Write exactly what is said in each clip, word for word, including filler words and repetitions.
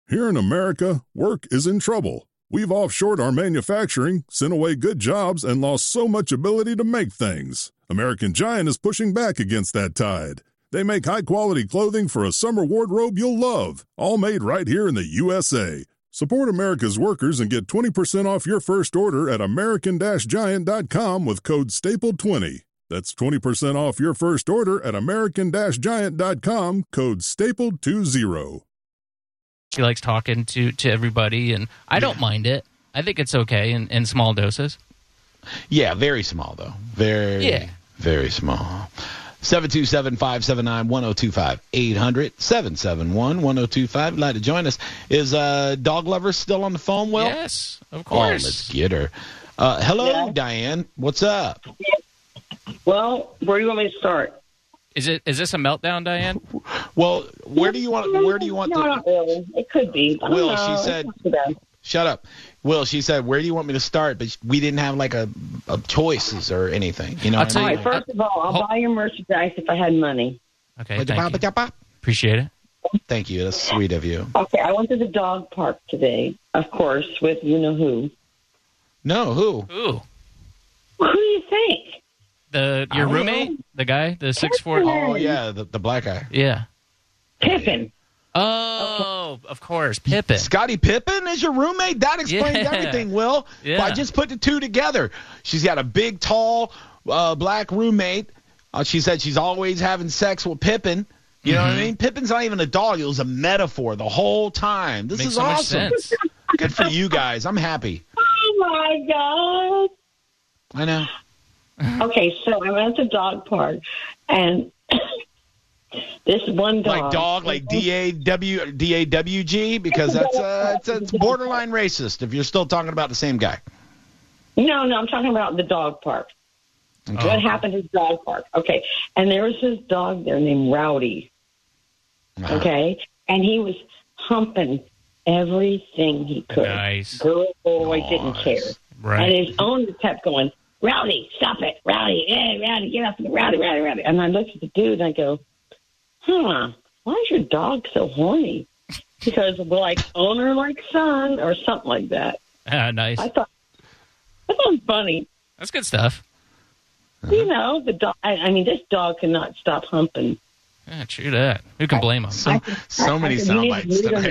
Here in America, work is in trouble. We've offshored our manufacturing, sent away good jobs, and lost so much ability to make things. American Giant is pushing back against that tide. They make high-quality clothing for a summer wardrobe you'll love, all made right here in the U S A. Support America's workers and get twenty percent off your first order at American Giant dot com with code stapled twenty. That's twenty percent off your first order at American Giant dot com, code stapled twenty. She likes talking to, to everybody, and I don't mind it. I think it's okay in, in small doses. Yeah, very small, though. Very, yeah. very small. seven two seven, five seven nine, one oh two five. eight hundred, seven seven one, one oh two five. You'd like to join us. Is uh, Dog Lover still on the phone, Will? Yes, of course. Oh, let's get her. Uh, hello, yeah. Diane. What's up? Well, where do you want me to start? Is it is this a meltdown, Diane? Well, where do you want? Where do you want? No, to... not really. It could be. I Will, know. she said. Shut up. Will, she said, where do you want me to start? But we didn't have like a, a choices or anything. You know. I'll what tell I All mean? right. First of all, I'll Ho- buy your merchandise if I had money. Okay, thank you. Appreciate it. Thank you. That's sweet of you. Okay, I went to the dog park today, of course, with you know who. No, who? Ooh, Who do you think? the your I don't roommate, know. the guy, the six four. Oh yeah, the, the black guy. Yeah. Pippin. Oh, of course, Pippin. Scottie Pippen is your roommate? That explains Yeah. everything, Will. Yeah. I just put the two together. She's got a big, tall, uh, black roommate. Uh, she said she's always having sex with Pippen. You know Mhm. what I mean? Pippin's not even a dog. It was a metaphor the whole time. This Makes is so much awesome. sense. Good for you guys. I'm happy. Oh my God. I know. Okay, so I went to the dog park, and this one dog. Like dog, like D A W D A W G, because that's uh, it's, it's borderline racist if you're still talking about the same guy. No, no, I'm talking about the dog park. Okay. What happened at the dog park? Okay, and there was this dog there named Rowdy. Uh-huh. Okay, and he was humping everything he could. Nice. Girl, boy, Nice. didn't care. Right. And his owner kept going, Rowdy, stop it, Rowdy, hey, Rowdy, get up, Rowdy, Rowdy, Rowdy. And I looked at the dude and I go, huh, why is your dog so horny? Because we're like owner like son or something like that. Ah, nice. I thought that was funny. That's good stuff. Uh-huh. You know, the dog. I, I mean, this dog cannot stop humping. Yeah, true that. Who can blame him? So, so I- many I- sound you bites need to tonight leave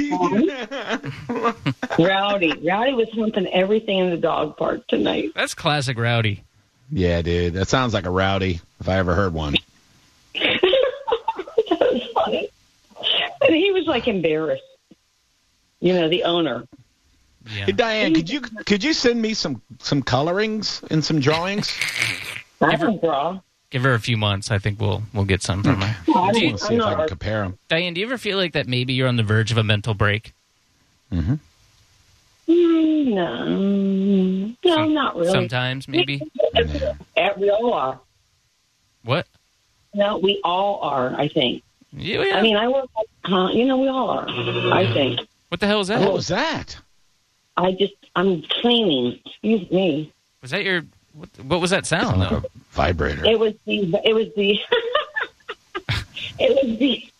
already. Rowdy, Rowdy was humping everything in the dog park tonight. That's classic Rowdy. Yeah, dude. That sounds like a rowdy if I ever heard one. That was funny. And he was like embarrassed. You know, the owner. Yeah. Hey, Diane, could you could you send me some, some colorings and some drawings? I don't draw. Give her a few months. I think we'll we'll get some from her. I I want don't, to see I'm if I can not, compare them. Diane, do you ever feel like that maybe you're on the verge of a mental break? Mm-hmm. Mm, no, no, Some- not really. Sometimes, maybe. Yeah. Eh, We all are. What? No, we all are, I think. Yeah, yeah. I mean, I work, huh? You know, we all are, I think. What the hell was that? What was that? I just, I'm cleaning. Excuse me. Was that your? What, what was that sound Sound like though? a vibrator. It was the, it was the, it was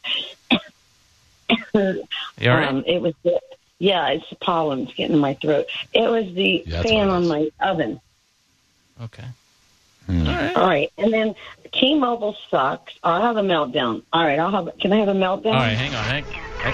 the, You all right? um, it was the, yeah, it's the pollen's getting in my throat. It was the Yeah, that's fan what it on is. my oven. Okay. Hmm. All right. All right, and then T-Mobile sucks. I'll have a meltdown. All right, I'll have. Can I have a meltdown? All right. Hang on. Hang. hang-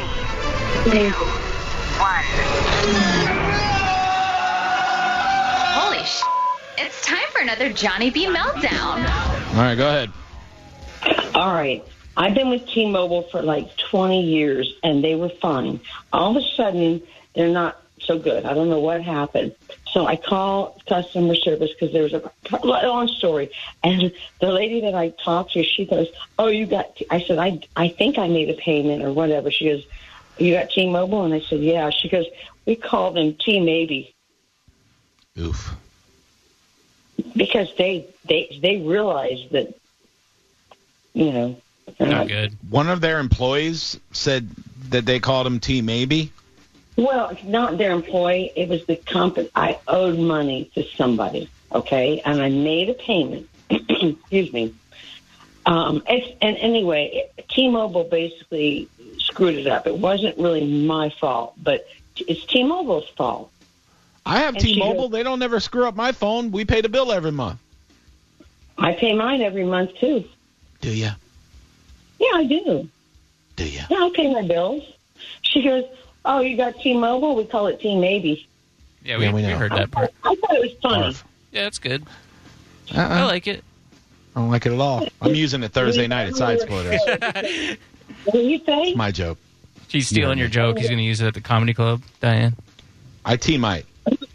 Holy sh! It's time for another Johnny B meltdown. All right, go ahead. All right. I've been with T-Mobile for like twenty years, and they were fine. All of a sudden, they're not so good. I don't know what happened. So I call customer service because there's a long story. And the lady that I talked to, she goes, oh, you got T-. I said, I, I think I made a payment or whatever. She goes, you got T-Mobile? And I said, yeah. She goes, we call them T-Maybe. Oof. Because they, they, they realize that, you know, they're Not not good. One of their employees said that they called him T Maybe. Well, it's not their employee. It was the company. I owed money to somebody, okay? And I made a payment. Excuse me. Um, it's, and anyway, T-Mobile basically screwed it up. It wasn't really my fault, but it's T-Mobile's fault. I have And she T-Mobile. goes- They don't never screw up my phone. We pay the bill every month. I pay mine every month, too. Do you? Yeah, I do. Do you? Yeah, I pay my bills. She goes, oh, you got T-Mobile? We call it T-Maybe. Yeah, we, Yeah, we we know. heard I that part. thought, I thought it was funny. Barf. Yeah, it's good. Uh-uh. I like it. I don't like it at all. I'm using it Thursday night at Side Splitters. What do you say? My joke. She's stealing Yeah. your joke. He's going to use it at the comedy club, Diane. I T-Mite.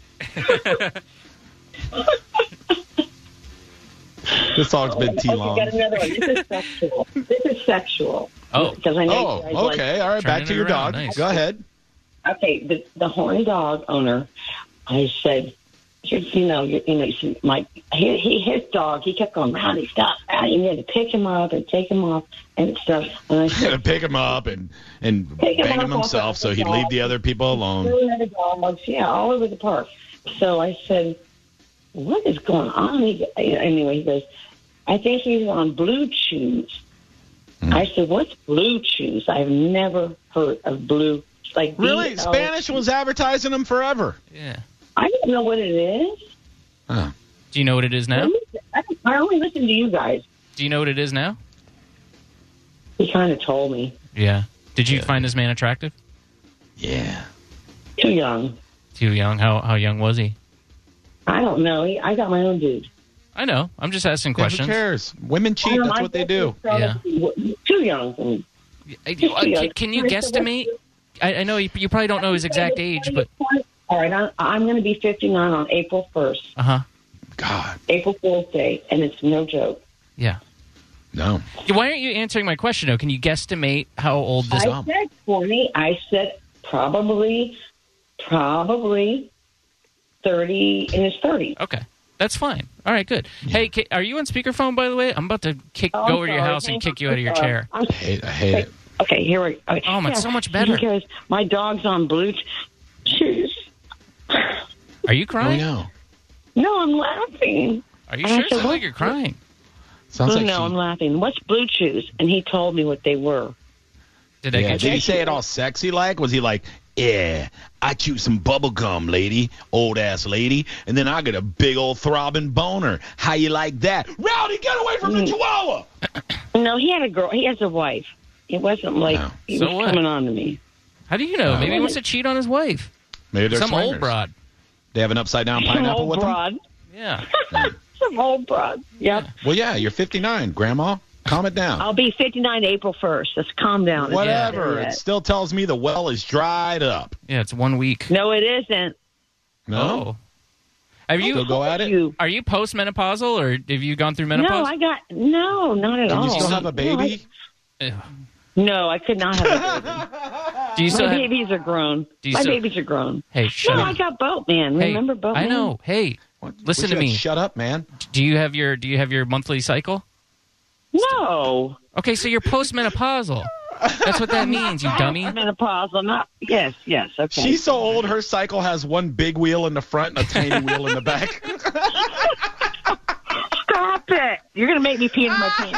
This song's been too Okay, long. got another one. This is sexual. This is sexual. Oh. Because I know you guys Oh, like- okay. All right, back Turning to it your around. dog. Nice. Go ahead. Okay, the, the horny dog owner, I said, you, you know, you, you know, you see, my he, he his dog, he kept going, Rowdy, stop, Rowdy. You had to pick him up and take him off and stuff. And I Had to said, pick him up and, and Pick him bang up him off himself of so the he'd dog. leave the other people alone. two other dogs, yeah, all over the park. So I said, what is going on? He, anyway, he goes, I think he's on Blue Chews. Hmm. I said, what's Blue Chews? I've never heard of Blue. Like Really? B L Spanish was advertising them forever. Yeah. I don't know what it is. Huh. Do you know what it is now? I I only listen to you guys. Do you know what it is now? He kind of told me. Yeah. Did you Yeah. find this man attractive? Yeah. Too young. Too young. How how young was he? I don't know. He, I got my own dude. I know. I'm just asking Yeah, who questions. cares? Women cheat. Um, That's I what they guess do. he's probably Too young for me. I- uh, can, can you guesstimate? I, I know you, you probably don't know his exact age, but All right, I'm, I'm going to be fifty-nine on April first, uh huh. God. April Fool's Day, and it's no joke. Yeah. No. Why aren't you answering my question though? Can you guesstimate how old this? I said twenty. I said probably, probably thirty in his thirties. Okay, that's fine. All right, good. Hey, Ki- are you on speakerphone? By the way, I'm about to kick Oh, go I'm over to your sorry. house and Hang kick on. you out of your I'm sorry. chair. I'm I hate, I hate it. Okay, here we go. Oh, it's so much better. Because my dog's on Bluetooth. Are you Oh, crying? no. No, I'm laughing. Are you And I sure? It said, sounds what- like you're crying. Sounds Oh, like no, she- I'm laughing. What's Blue Chews? And he told me what they were. Did I Yeah, get did you? he say it all sexy like? Was he like, yeah, I chew some bubble gum, lady, old ass lady, and then I get a big old throbbing boner. How you like that? Rowdy, get away from Mm. the chihuahua! No, he had a girl. He has a wife. It wasn't like No. he So was what? coming on to me. How do you know? Oh. Maybe he wants to cheat on his wife. Maybe they're Some swingers. old broad. They have an upside down Some pineapple old with them? broad. Yeah. Some old broad. Yep. Well, yeah, you're fifty-nine, Grandma. Calm it down. I'll be fifty-nine April first. Let's calm down. It's Whatever. not It yet. still tells me the well is dried up. Yeah, it's one week. No, it isn't. No? Oh. Have Still you? go at it? You. Are you postmenopausal, or have you gone through menopause? No, I got no, not at Can all. you still have a baby? Ugh. No, I could not have a baby. Do you still My have? babies are grown. Do you My still- babies are grown. Hey, shut No, up. I got Boatman. Hey, Remember Boatman? I know. Hey, What? listen What to you me. got? Shut up, man. Do you have your Do you have your monthly cycle? No. Okay, so you're postmenopausal. That's what that means, you dummy. Menopausal. Not. Yes. Yes. Okay. She's so old, her cycle has one big wheel in the front and a tiny wheel in the back. Stop it! You're gonna make me pee in my pants.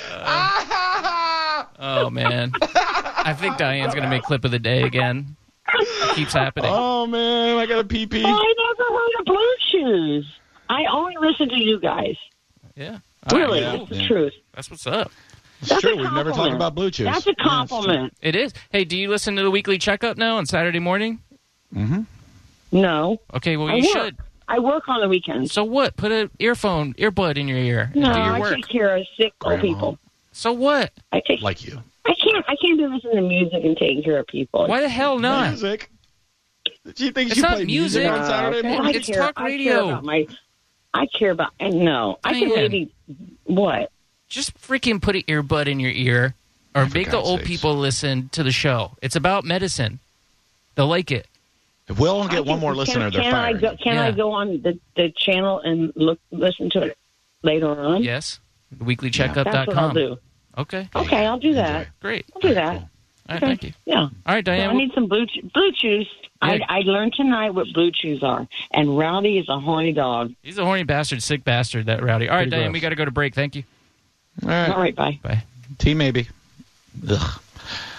Oh man, I think Diane's gonna make clip of the day again. Keeps happening. Oh, man, I got a pee-pee. I never heard of Blue Chews. I only listen to you guys. Yeah. All right, Really, yeah, that's the yeah. truth. That's what's up. It's That's true. a We've never talked compliment. about Blue Chews. That's a compliment. It is. Hey, do you listen to the weekly checkup now on Saturday morning? Mm-hmm. No, Okay, well I you work. should. I work on the weekends. So what? Put an earphone, earbud in your ear and No, do your I work. take care of sick old Grandma. people. So what? I take. Like you. I can't. I can't be listening to music and taking care of people. Why the hell not? Music. She thinks It's you not play music. music on Saturday okay. morning? I It's care, talk I radio. care about my. I care about. And no, I can Man. maybe. What? Just freaking put an earbud in your ear, or For make the God's old sakes. people listen to the show. It's about medicine. They'll like it. If we'll only I get one can- more can- listener, they're can I firing. go, you. Can Yeah. I go on the, the channel and look listen to it later on? Yes. weekly checkup dot That's what I'll com. do. Okay. Okay, I'll do that. Enjoy. Great. I'll do that. All right, Okay. thank you. Yeah. All right, So Diane. I need some blue che- blue chews. I, Yeah. I learned tonight what blue chews are, and Rowdy is a horny dog. He's a horny bastard, sick bastard, that Rowdy. All right, Pretty Diane, gross. we got to go to break. Thank you. All right. All right, bye. Bye. T maybe. Ugh.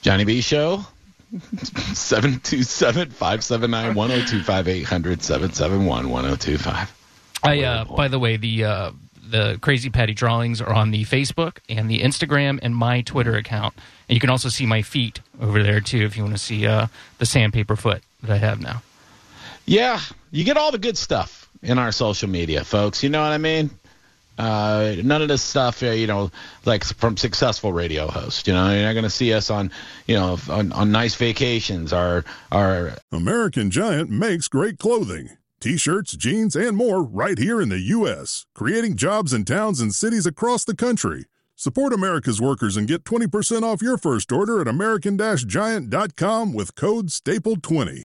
Johnny B Show, seven two seven, five seven nine, one oh two five, eight hundred, seven seven one, one oh two five. I, uh, by the way, the uh, the Crazy Patty drawings are on the Facebook and the Instagram and my Twitter account. And you can also see my feet over there, too, if you want to see uh, the sandpaper foot that I have now. Yeah, you get all the good stuff in our social media, folks. You know what I mean? Uh, none of this stuff, uh, you know, like from successful radio hosts. You know, you're not going to see us on, you know, on, on nice vacations. Our, our American Giant makes great clothing. T-shirts, jeans, and more right here in the U S, creating jobs in towns and cities across the country. Support America's workers and get twenty percent off your first order at American Giant dot com with code staple twenty.